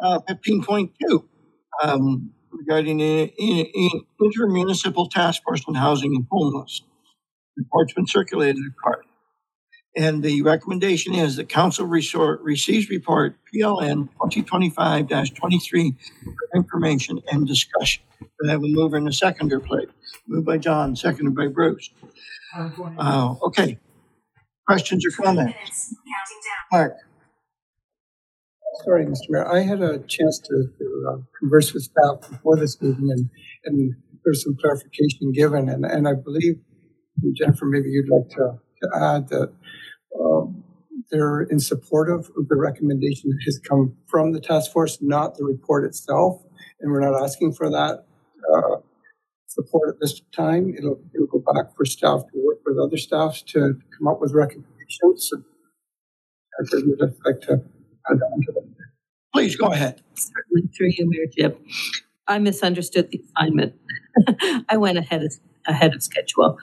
15.2, regarding intermunicipal task force on housing and homeless. Report's been circulated across. And the recommendation is that council receives report PLN 2025-23 for information and discussion. And I have a mover and a seconder, please. Moved by John, seconded by Bruce. Okay. Questions or comments? Mark. Sorry, Mr. Mayor. I had a chance to converse with staff before this meeting, and there's some clarification given. And I believe, Jennifer, maybe you'd like to add that they're in support of the recommendation that has come from the task force, not the report itself. And we're not asking for that support at this time. It'll go back for staff to work with other staffs to come up with recommendations. So I would like to add on to that. Please go ahead. Certainly, through you, Mayor Jib. I misunderstood the assignment. I went ahead of schedule.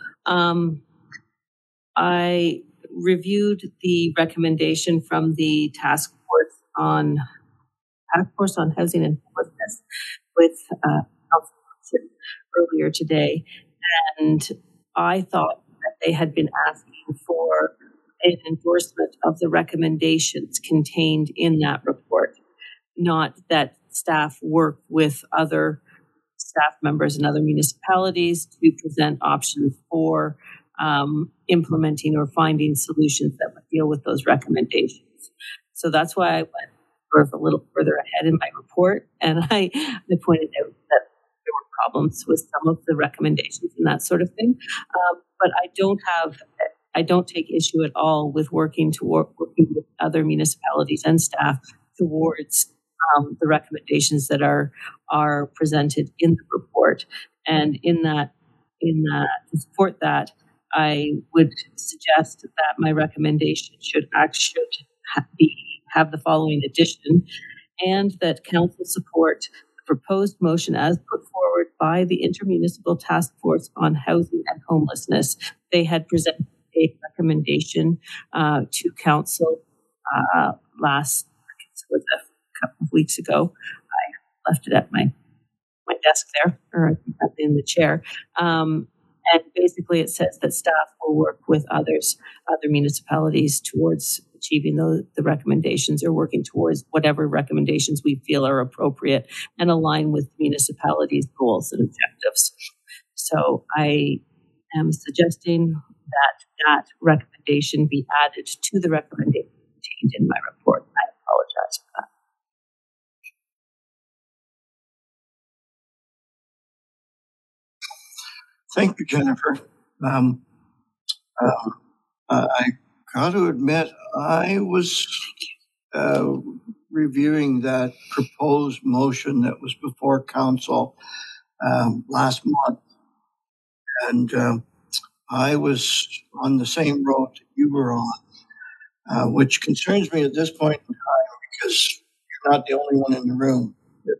I reviewed the recommendation from the task force on housing and homelessness with council earlier today, and I thought that they had been asking for an endorsement of the recommendations contained in that report, not that staff work with other staff members in other municipalities to present options for implementing or finding solutions that would deal with those recommendations. So that's why I went sort of a little further ahead in my report, and I pointed out that there were problems with some of the recommendations and that sort of thing. But I don't take issue at all with working with other municipalities and staff towards the recommendations that are presented in the report. And in that to support that, I would suggest that my recommendation should have the following addition, and that council support the proposed motion as put forward by the Intermunicipal Task Force on Housing and Homelessness. They had presented a recommendation to council last, it was a couple of weeks ago. I left it at my desk there, or in the chair. And basically it says that staff will work with other municipalities towards achieving the recommendations, or working towards whatever recommendations we feel are appropriate and align with municipalities' goals and objectives. So I am suggesting that recommendation be added to the recommendation contained in my report. I apologize for that. Thank you, Jennifer. I got to admit, I was reviewing that proposed motion that was before council last month, and I was on the same road that you were on, which concerns me at this point in time, because you're not the only one in the room that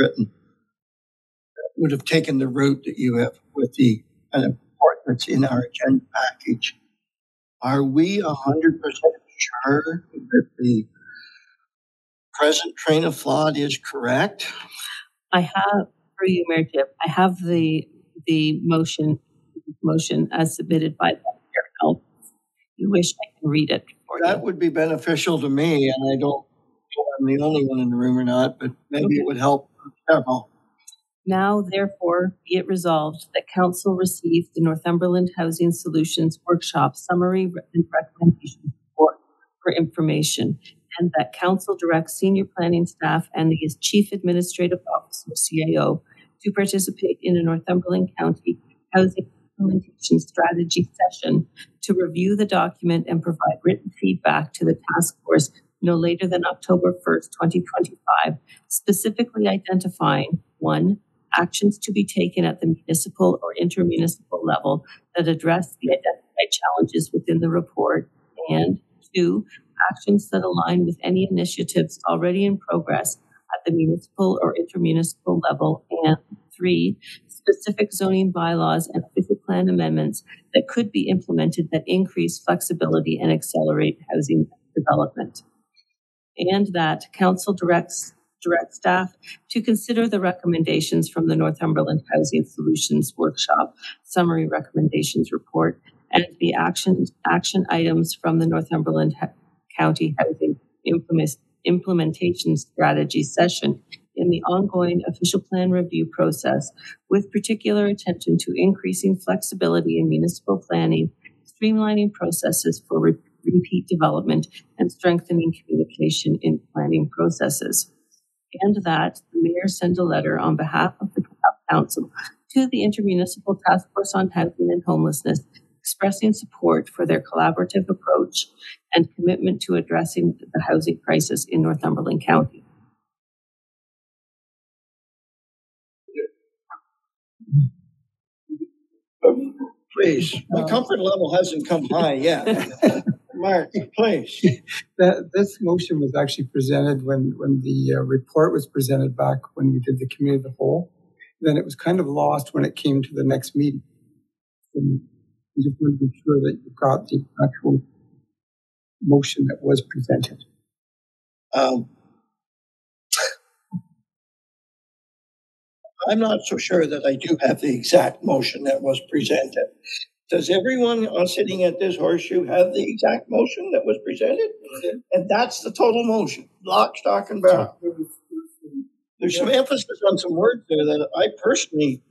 would have taken the route that you have with the report that's in our agenda package. Are we 100% sure that the present train of thought is correct? I have, for you, Mayor Jib, I have the motion as submitted by the Mayor. If you wish, I can read it for you. That would be beneficial to me, and I don't know if I'm the only one in the room or not, but maybe it would help several. Now, therefore, be it resolved that Council receive the Northumberland Housing Solutions Workshop Summary and Recommendation Report for information, and that Council directs senior planning staff and the Chief Administrative Officer, CAO, to participate in a Northumberland County Housing Implementation Strategy session to review the document and provide written feedback to the task force no later than October 1st, 2025, specifically identifying 1, actions to be taken at the municipal or intermunicipal level that address the identified challenges within the report, and 2, actions that align with any initiatives already in progress at the municipal or intermunicipal level, and 3, specific zoning bylaws and official plan amendments that could be implemented that increase flexibility and accelerate housing development. And that Council directs direct staff to consider the recommendations from the Northumberland Housing Solutions Workshop Summary Recommendations Report and the action items from the Northumberland County Housing Implementation Strategy session in the ongoing official plan review process, with particular attention to increasing flexibility in municipal planning, streamlining processes for repeat development, and strengthening communication in planning processes. And that the mayor send a letter on behalf of the council to the Intermunicipal Task Force on Housing and Homelessness, expressing support for their collaborative approach and commitment to addressing the housing crisis in Northumberland County. Please, my comfort level hasn't come high yet. Mark, please. This motion was actually presented when the report was presented back when we did the committee of the whole. Then it was kind of lost when it came to the next meeting. And we just want to be sure that you've got the actual motion that was presented. I'm not so sure that I do have the exact motion that was presented. Does everyone sitting at this horseshoe have the exact motion that was presented? And that's the total motion, lock, stock, and barrel. There's some emphasis on some words there that I personally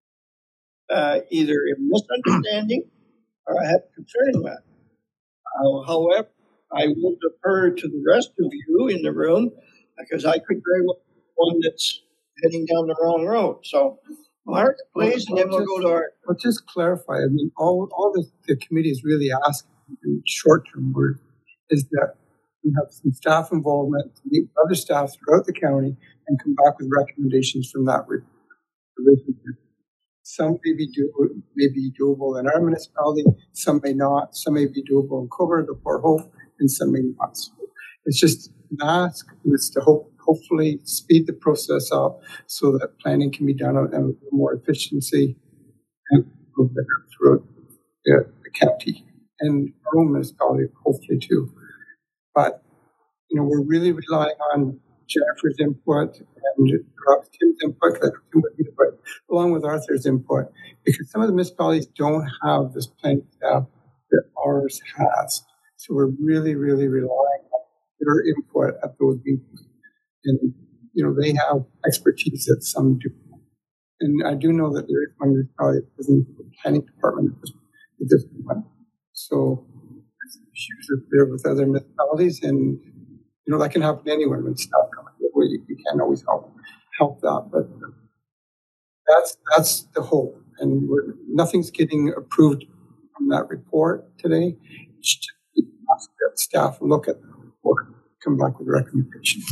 either am misunderstanding or I have concern with. However, I will defer to the rest of you in the room because I could very well be one that's heading down the wrong road. So, Mark, please, and then we'll go to our... I'll just clarify. I mean, all the committee is really asking in short-term word is that we have some staff involvement to meet with other staff throughout the county and come back with recommendations from that revision. Some may be doable in our municipality, some may not. Some may be doable in Cobourg or Port Hope, and some may not. So it's just an ask. It's to hopefully speed the process up so that planning can be done at a more efficiency and go better throughout the county and our own municipality, hopefully too. But, we're really relying on Jennifer's input and Tim's input, along with Arthur's input, because some of the municipalities don't have this planning staff that ours has. So we're really, really relying on their input at those meetings. And, they have expertise that some do. And I do know that there is one municipality that doesn't have a planning department at this point. So issues are there with other municipalities, and, that can happen anywhere when staff come in. You can't always help that, but that's the hope. And nothing's getting approved from that report today. It's just ask that staff look at the report, come back with recommendations.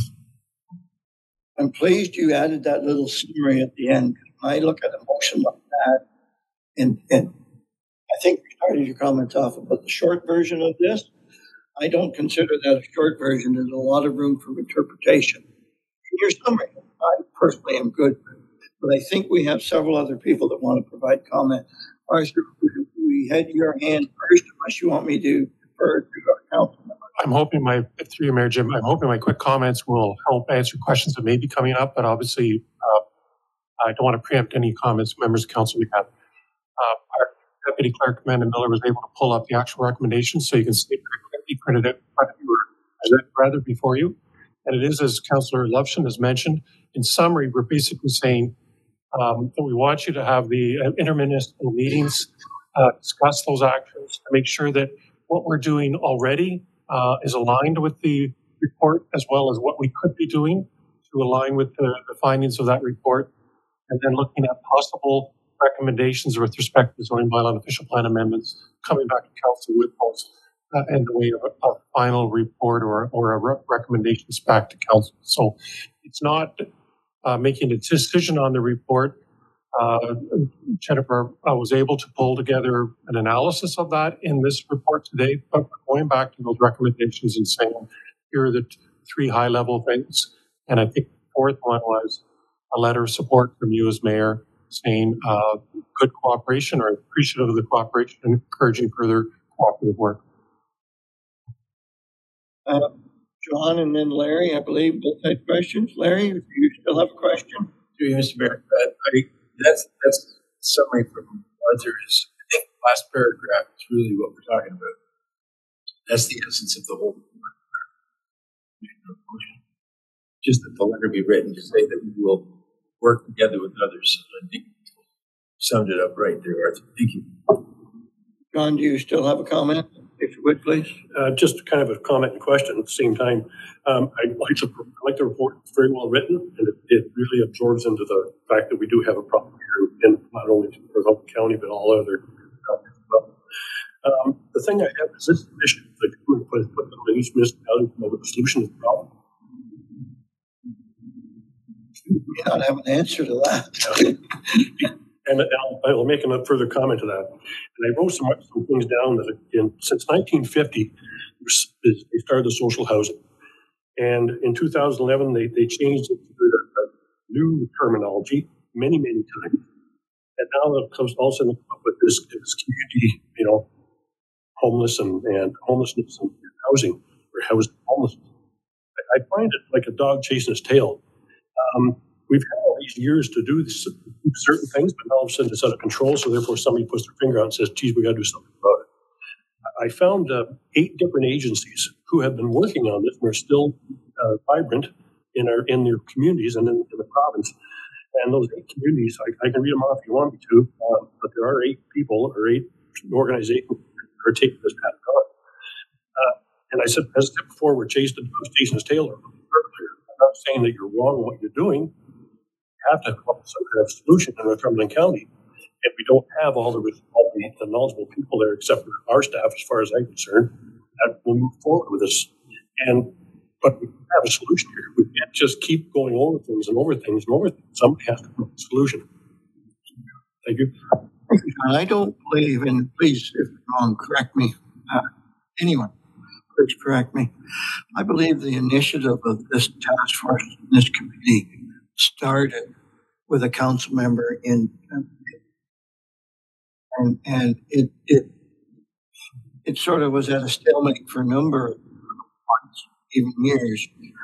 I'm pleased you added that little summary at the end. When I look at a motion like that, and I think you started your comments off about the short version of this. I don't consider that a short version. There's a lot of room for interpretation. In your summary, I personally am good, but I think we have several other people that want to provide comment. Arthur, we had your hand first, unless you want me to defer to our council member. I'm hoping through you, Mayor Jim, I'm hoping my quick comments will help answer questions that may be coming up, but obviously I don't want to preempt any comments members of council we have. Our Deputy Clerk, Amanda Miller, was able to pull up the actual recommendations, so you can see it very quickly printed out in front of you, or rather before you. And it is, as Councillor Lovshin has mentioned, in summary, we're basically saying that we want you to have the intermunicipal meetings, discuss those actions to make sure that what we're doing already is aligned with the report, as well as what we could be doing to align with the findings of that report, and then looking at possible recommendations with respect to zoning bylaw and official plan amendments coming back to council with those in the way of a final report or a recommendations back to council. So it's not making a decision on the report. Jennifer was able to pull together an analysis of that in this report today, but we're going back to those recommendations and saying, here are the three high-level things. And I think the fourth one was a letter of support from you as mayor saying good cooperation or appreciative of the cooperation and encouraging further cooperative work. John and then Larry, I believe, both had questions. Larry, if you still have a question? Through you, Mr. Mayor. That's summary from Arthur is, I think, the last paragraph is really what we're talking about. That's the essence of the whole motion. Just that the letter be written to say that we will work together with others. I think you summed it up right there, Arthur. Thank you. John, do you still have a comment? If you would, please. Just kind of a comment and question at the same time. I like the report. It's very well written, and it really absorbs into the fact that we do have a problem here in not only Northumberland County, but all other counties as well. The thing I have is this issue that the government put on each municipality to come up with a solution to the problem. You may not have an answer to that. And I'll make a further comment to that. And I wrote some things down that since 1950, they started the social housing. And in 2011, they changed it to a new terminology many times. And now it comes all of a sudden up with this community, homelessness and housing, or housing homelessness. I find it like a dog chasing its tail. We've had all these years to do certain things, but now all of a sudden it's out of control. So therefore, somebody puts their finger out and says, "Geez, we got to do something about it." I found 8 different agencies who have been working on this and are still vibrant in their communities and in the province. And those 8 communities, I can read them off if you want me to, but there are 8 people or 8 organizations who are taking this path on. And as I said before, we're chasing his tail. I'm not saying that you're wrong in what you're doing. You have to come up with some kind of solution in Northumberland County. And we don't have all the knowledgeable people there, except for our staff, as far as I'm concerned, that will move forward with this. But we have a solution here. We can't just keep going over things and over things and over things. Somebody has to come up with a solution. Thank you. Thank you, John. I don't believe, and please, if I'm wrong, correct me. Anyone, please correct me. I believe the initiative of this task force, this committee, started with a council member and it sort of was at a stalemate for a number of months, even years.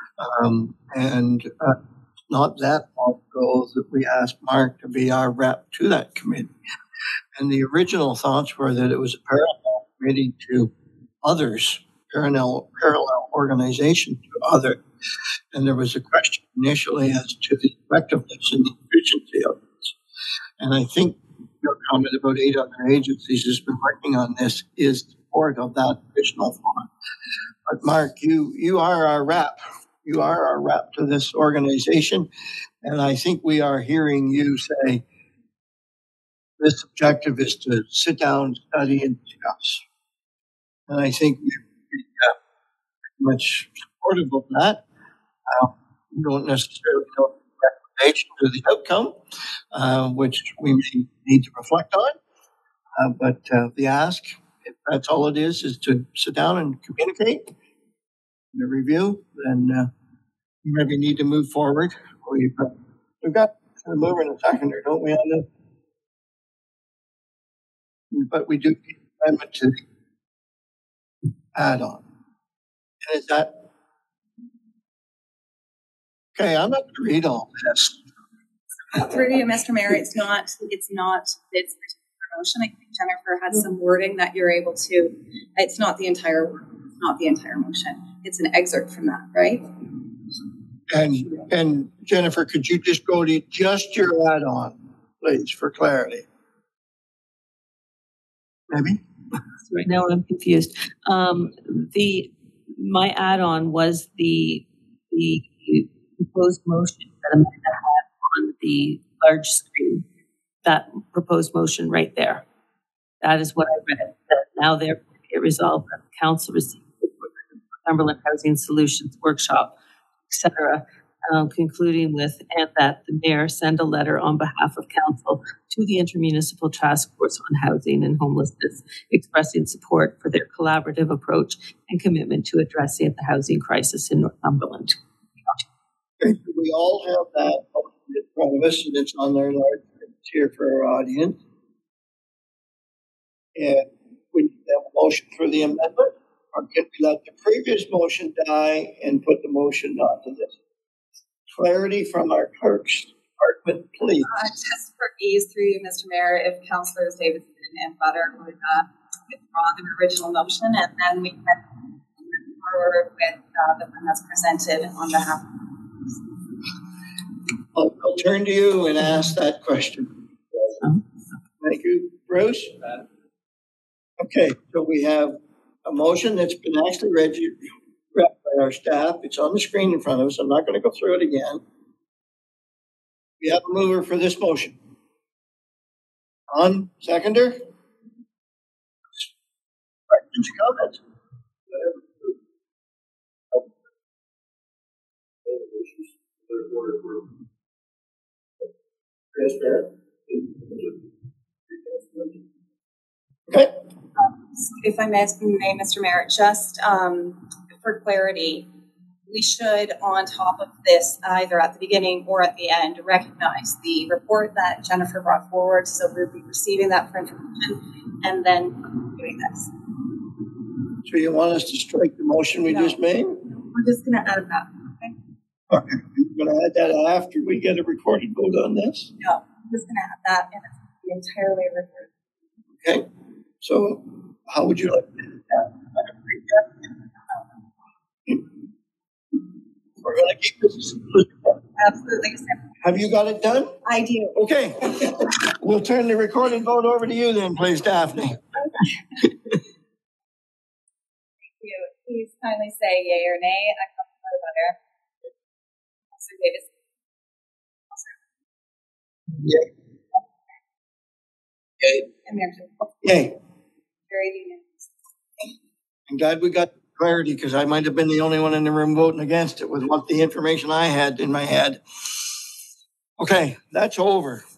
Not that long ago that we asked Mark to be our rep to that committee. And the original thoughts were that it was a parallel committee to others, parallel organization to others. And there was a question initially as to the effectiveness and the efficiency of this. And I think your comment about 8 other agencies has been working on this is part of that additional thought. But Mark, you are our rep. You are our rep to this organization. And I think we are hearing you say this objective is to sit down, study, and discuss. And I think we're pretty much supportive of that. We don't necessarily know the recommendation or the outcome, which we may need to reflect on. But the ask, if that's all it is to sit down and communicate, and review, then we maybe need to move forward. We've got a mover and a seconder, don't we, on this? But we do need an amendment to add on. And is that okay? I'm not going to read all this. Through you, Mr. Mayor, it's not this particular motion. I think Jennifer had some wording that you're able to. It's not the entire motion. It's an excerpt from that, right? And Jennifer, could you just go to just your add-on, please, for clarity? Maybe. Right now I'm confused. My add-on was the proposed motion that Amanda had on the large screen. That proposed motion right there. That is what I read. That now therefore it resolved that the council received the Northumberland Housing Solutions Workshop, etc., concluding with, and that the mayor send a letter on behalf of council to the Intermunicipal Task Force on Housing and Homelessness, expressing support for their collaborative approach and commitment to addressing the housing crisis in Northumberland. Okay, we all have that in front of us, and it's on there large. It's here for our audience. And we have a motion for the amendment. Or can we let the previous motion die and put the motion onto this? Clarity from our clerk's department, please. Just for ease through you, Mr. Mayor, if Councillors Davidson and Butter would withdraw the original motion, and then we can move forward with the one that's presented on behalf. I'll turn to you and ask that question. Thank you, Bruce. Okay, so we have a motion that's been actually read by our staff. It's on the screen in front of us. I'm not going to go through it again. We have a mover for this motion. On seconder? Questions, comments? Okay. If I may, Mr. Mayor, just for clarity, we should, on top of this, either at the beginning or at the end, recognize the report that Jennifer brought forward. So we'll be receiving that for information and then doing this. So you want us to strike the motion we just made? We're just going to add that. Okay. You're going to add that after we get a recorded vote on this? No, I'm just going to add that and it's going to be entirely recorded. Okay. So how would you like to do that? We're going to keep this. Absolutely. Have you got it done? I do. Okay. We'll turn the recorded vote over to you then, please, Daphne. Thank you. Please kindly say yay or nay. I come from Butter. Councillor Davis. Yay. Yay. And Mayor. Yay. Very unanimous. I'm glad we got clarity because I might have been the only one in the room voting against it with what the information I had in my head. Okay, that's over.